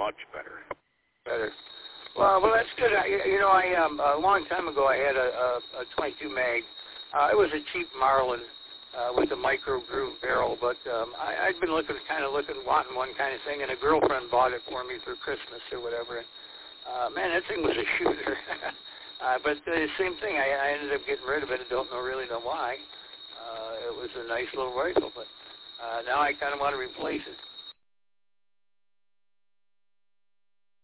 much better. Better. Well, that's good. A long time ago I had a 22 mag. It was a cheap Marlin with a micro groove barrel, but I'd been wanting one kind of thing, and a girlfriend bought it for me for Christmas or whatever. And, man, that thing was a shooter. But the same thing, I ended up getting rid of it. I don't really know why. It was a nice little rifle, but now I kind of want to replace it.